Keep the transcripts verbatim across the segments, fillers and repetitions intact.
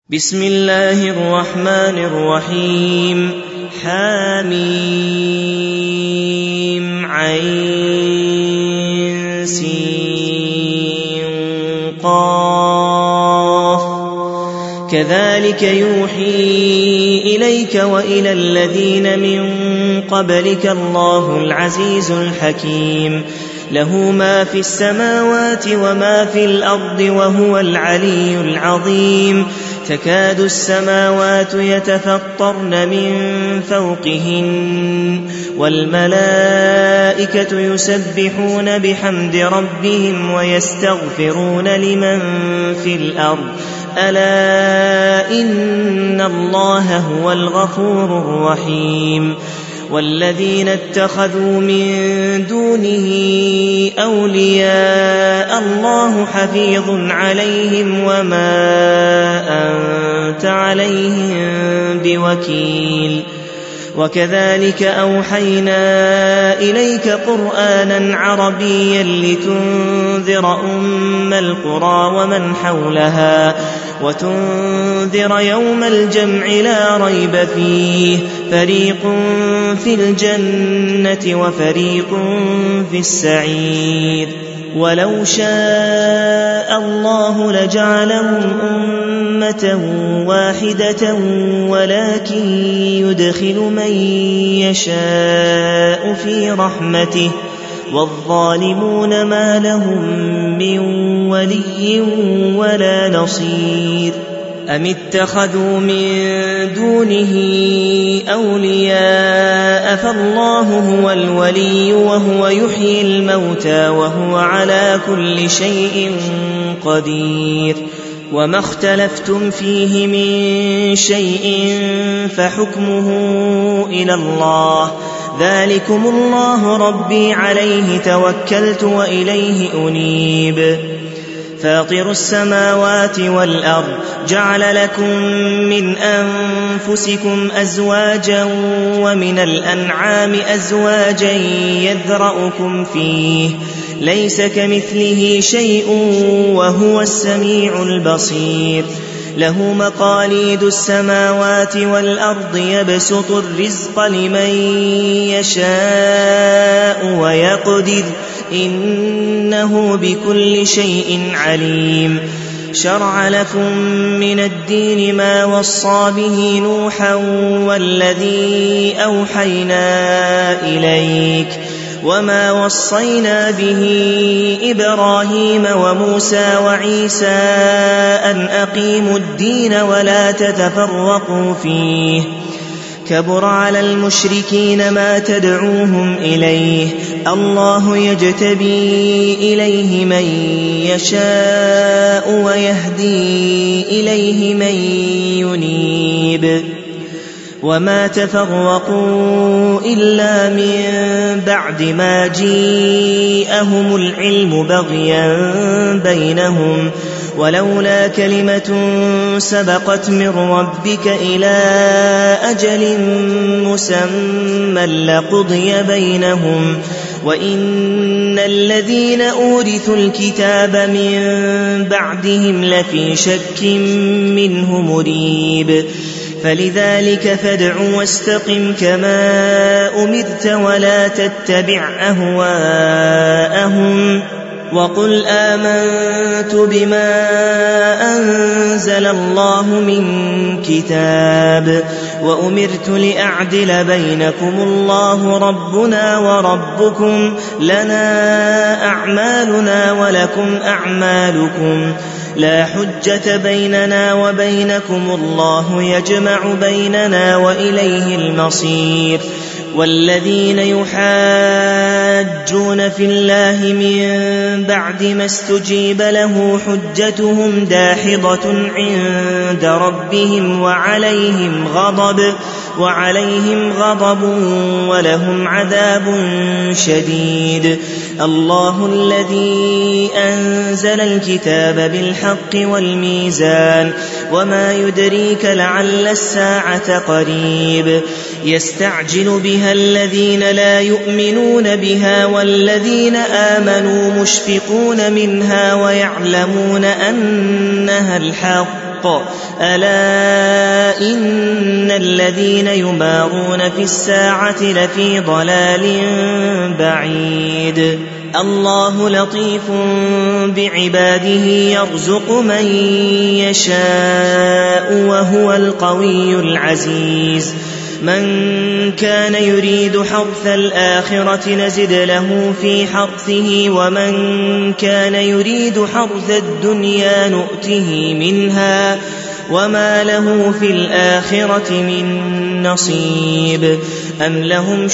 بسم الله الرحمن الرحيم حميم عين سين قاف كذلك يوحي إليك وإلى الذين من قبلك الله العزيز الحكيم له ما في السماوات وما في الأرض وهو العلي العظيم تكاد السماوات يتفطرن من فوقهن والملائكة يسبحون بحمد ربهم ويستغفرون لمن في الأرض ألا إن الله هو الغفور الرحيم والذين اتخذوا من دونه أولياء الله حفيظ عليهم وما أنت عليهم بوكيل وكذلك أوحينا إليك قرآنا عربيا لتنذر أم القرى ومن حولها وتنذر يوم الجمع لا ريب فيه فريق في الجنة وفريق في السعير ولو شاء الله لجعلهم أمة واحدة ولكن يدخل من يشاء في رحمته والظالمون ما لهم من ولي ولا نصير أم اتخذوا من دونه أولياء فالله هو الولي وهو يحيي الموتى وهو على كل شيء قدير وما اختلفتم فيه من شيء فحكمه إلى الله ذلكم الله ربي عليه توكلت وإليه أنيب فاطر السماوات والأرض جعل لكم من أنفسكم أزواجا ومن الأنعام أزواجا يذرأكم فيه ليس كمثله شيء وهو السميع البصير له مقاليد السماوات والأرض يبسط الرزق لمن يشاء ويقدر إنه بكل شيء عليم شرع لكم من الدين ما وصى به نوحا والذي أوحينا إليك وما وصينا به إبراهيم وموسى وعيسى أن أقيموا الدين ولا تتفرقوا فيه كبر على المشركين ما تدعوهم إليه الله يجتبي إليه من يشاء ويهدي إليه من ينيب وما تفرقوا إلا من بعد ما جاءهم العلم بغيا بينهم ولولا كلمة سبقت من ربك إلى أجل مسمى لقضي بينهم وإن الذين أورثوا الكتاب من بعدهم لفي شك منه مريب فلذلك فادع واستقم كما أمرت ولا تتبع أهواءهم وقل آمنت بما أنزل الله من كتاب وأمرت لأعدل بينكم الله ربنا وربكم لنا أعمالنا ولكم أعمالكم لا حجة بيننا وبينكم الله يجمع بيننا وإليه المصير والذين يحاجون في الله من بعد ما استجيب له حجتهم داحضة عند ربهم وعليهم غضب وعليهم غضب ولهم عذاب شديد الله الذي أنزل الكتاب بالحق والميزان وما يدريك لعل الساعة قريب يستعجل بها الذين لا يؤمنون بها والذين آمنوا مشفقون منها ويعلمون أنها الحق الحق ألا إن الذين يمارون في الساعة لفي ضلال بعيد الله لطيف بعباده يرزق من يشاء وهو القوي العزيز من كان يريد حرث الآخرة نزد له في حرثه ومن كان يريد حرث الدنيا نؤته منها وما له في الآخرة من نصيب أم لهم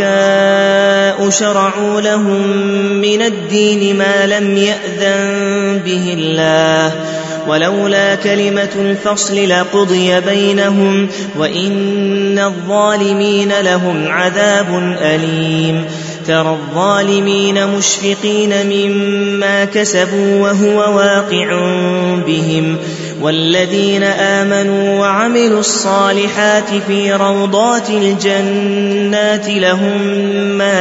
شركاء شرعوا لهم من الدين ما لم يأذن به الله ولولا كلمة الفصل لقضي بينهم وإن الظالمين لهم عذاب أليم ترى الظالمين مشفقين مما كسبوا وهو واقع بهم والذين آمنوا وعملوا الصالحات في روضات الجنات لهم ما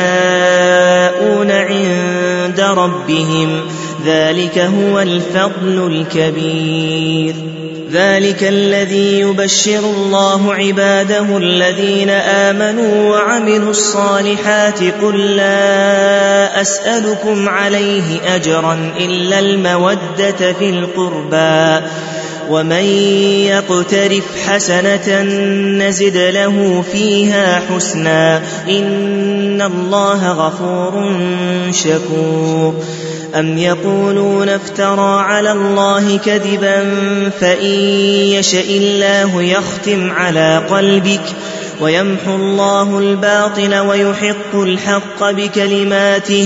يشاءون عند ربهم ذلك هو الفضل الكبير ذلك الذي يبشر الله عباده الذين آمنوا وعملوا الصالحات قل لا أسألكم عليه أجرا إلا المودة في القربى ومن يقترف حسنة نزد له فيها حسنا إن الله غفور شكور أم يقولون افترى على الله كذبا فإن يشاء الله يختم على قلبك ويمحو الله الباطل ويحق الحق بكلماته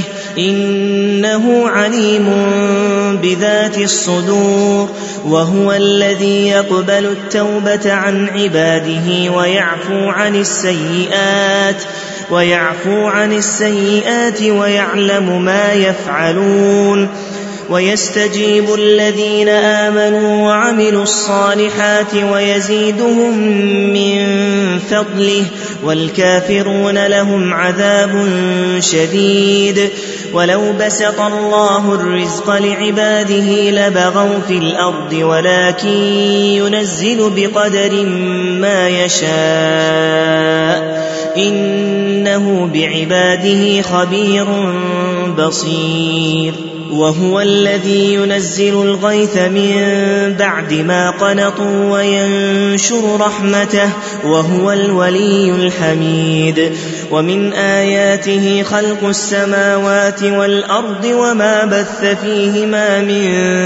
إنه عليم بذات الصدور وهو الذي يقبل التوبة عن عباده ويعفو عن السيئات ويعفو عن السيئات ويعلم ما يفعلون ويستجيب الذين آمنوا وعملوا الصالحات ويزيدهم من فضله والكافرون لهم عذاب شديد ولو بسط الله الرزق لعباده لبغوا في الأرض ولكن ينزل بقدر ما يشاء إنه بعباده خبير بصير وهو الذي ينزل الغيث من بعد ما قنطوا وينشر رحمته وهو الولي الحميد ومن آياته خلق السماوات والأرض وما بث فيهما من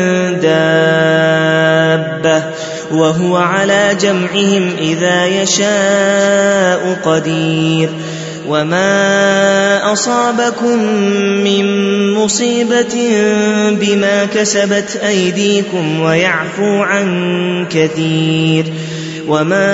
دابة وهو على جمعهم إذا يشاء قدير وما أصابكم من مصيبة بما كسبت أيديكم ويعفو عن كثير وما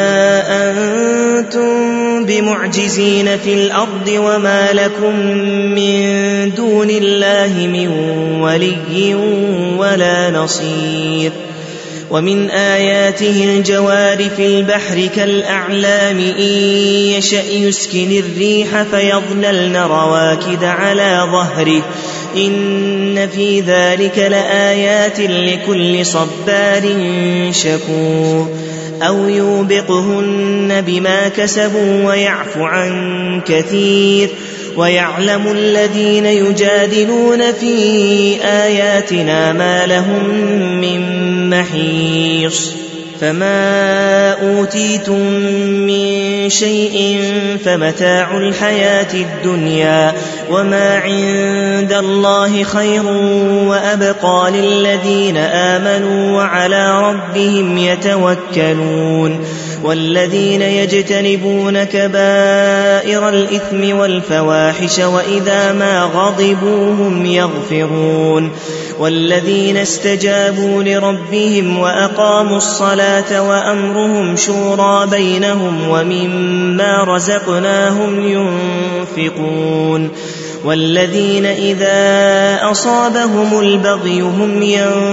أنتم بمعجزين في الأرض وما لكم من دون الله من ولي ولا نصير ومن آياته الجوار في البحر كالأعلام إن يشأ يسكن الريح فيظللن رواكد على ظهره إن في ذلك لآيات لكل صبار شكور أو يوبقهن بما كسبوا ويعفو عن كثير ويعلم الذين يجادلون في آياتنا ما لهم من محيص فما أوتيتم من شيء فمتاع الحياة الدنيا وما عند الله خير وأبقى للذين آمنوا وعلى ربهم يتوكلون والذين يجتنبون كبائر الإثم والفواحش وإذا ما غضبوا هم يغفرون والذين استجابوا لربهم وأقاموا الصلاة وأمرهم شورى بينهم ومما رزقناهم ينفقون والذين إذا أصابهم البغي هم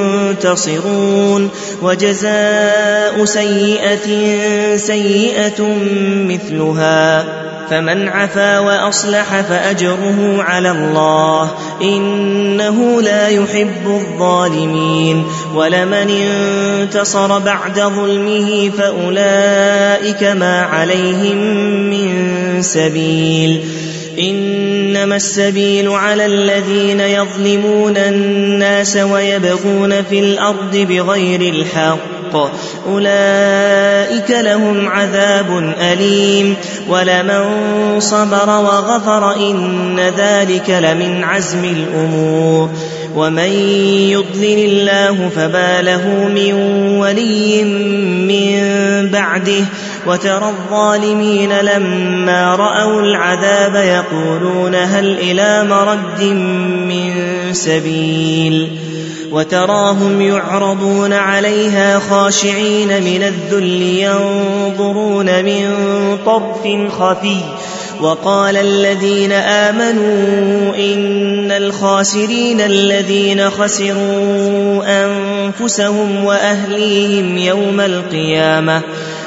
ينتصرون وجزاء سيئة سيئة مثلها فمن عفا وأصلح فأجره على الله إنه لا يحب الظالمين ولمن انتصر بعد ظلمه فأولئك ما عليهم من سبيل إنما السبيل على الذين يظلمون الناس ويبغون في الأرض بغير الحق أولئك لهم عذاب أليم ولمن صبر وغفر إن ذلك لمن عزم الأمور ومن يضلل الله فما له من ولي من بعده وترى الظالمين لما رأوا العذاب يقولون هل إلى مرد من سبيل وتراهم يعرضون عليها خاشعين من الذل ينظرون من طرف خفي وقال الذين آمنوا إن الخاسرين الذين خسروا أنفسهم وأهليهم يوم القيامة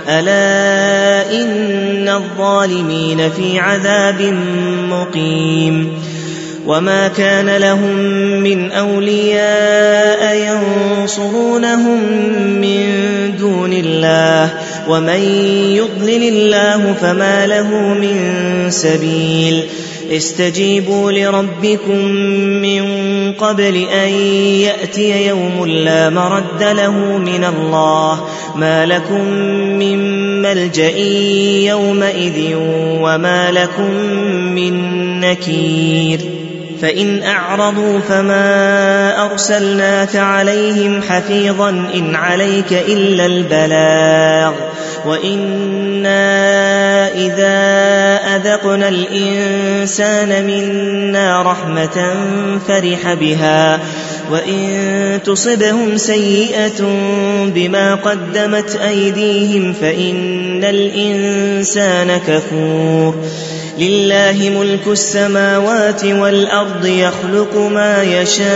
ألا إن الظالمين في عذاب مقيم وما كان لهم من أولياء ينصرونهم من دون الله ومن يضلل الله فما له من سبيل استجيبوا لربكم من قبل أن يأتي يوم لا مرد له من الله ما لكم من ملجأ يومئذ وما لكم من نكير فإن أعرضوا فما أرسلناك عليهم حفيظا إن عليك إلا البلاغ وإنا إذا أذقنا الإنسان منا رحمة فرح بها وإن تصبهم سيئة بما قدمت أيديهم فإن الإنسان كفور لله ملك السماوات والأرض يخلق ما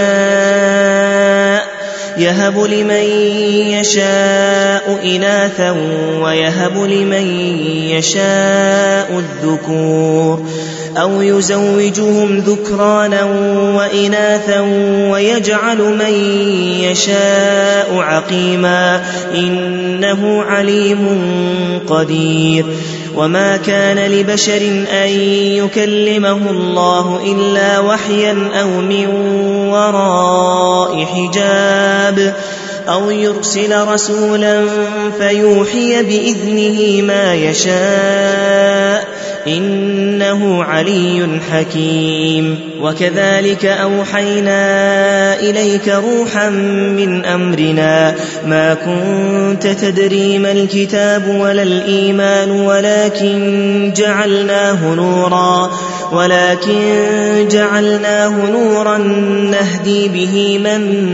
يشاء يهب لمن يشاء إناثا ويهب لمن يشاء الذكور أو يزوجهم ذكرانا وإناثا ويجعل من يشاء عقيما إنه عليم قدير وما كان لبشر أن يكلمه الله إلا وحيا أو من وراء حجاب أو يرسل رسولا فيوحي بإذنه ما يشاء إنه علي حكيم وكذلك أوحينا إليك روحا من أمرنا ما كنت تدري ما الكتاب ولا الإيمان ولكن جعلناه نورا ولكن جعلناه نورا نهدي به من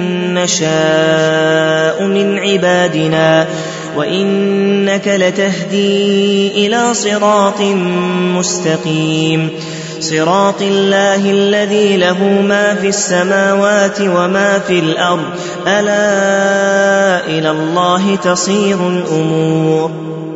نشاء من عبادنا وإنك لتهدي إلى صراط مستقيم صراط الله الذي له ما في السماوات وما في الأرض ألا إلى الله تصير الأمور